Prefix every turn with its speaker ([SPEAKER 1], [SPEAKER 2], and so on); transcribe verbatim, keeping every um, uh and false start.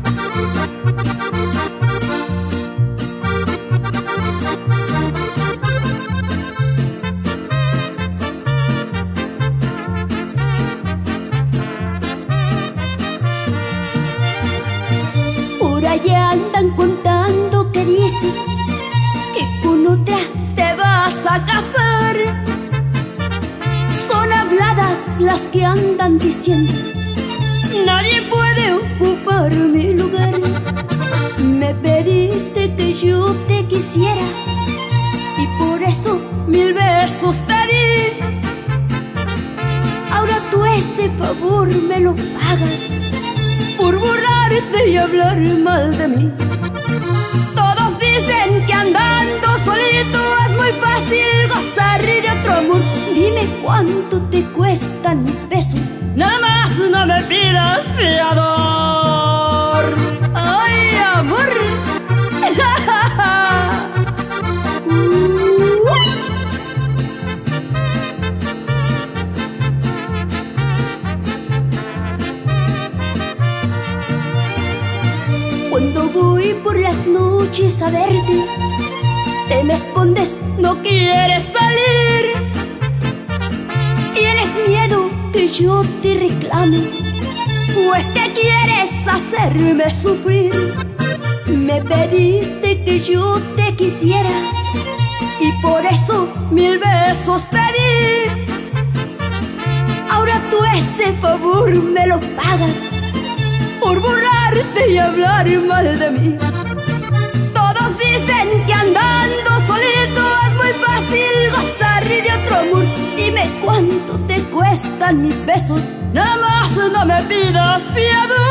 [SPEAKER 1] Por allá andan contando que dices que con otra te vas a casar. Son habladas las que andan diciendo: nadie puede ocupar mi lugar. Me pediste que yo te quisiera y por eso mil besos te di. Ahora tú ese favor me lo pagas por burlarte y hablar mal de mí. Todos dicen que andando solito es muy fácil gozar de otro amor. Dime cuánto te cuestan mis besos, nada más no me pidas fiador. ¡Ay, amor! Cuando voy por las noches a verte, te me escondes, no quieres salir. Tienes miedo que yo te reclame, pues que quieres hacerme sufrir. Me pediste que yo te quisiera y por eso mil besos te di. Ahora tú ese favor me lo pagas por burlarte y hablar mal de mí. Todos dicen que andando solito es muy fácil gozar de otro amor. Dime cuánto te cuestan mis besos, nada más no me pidas fiador.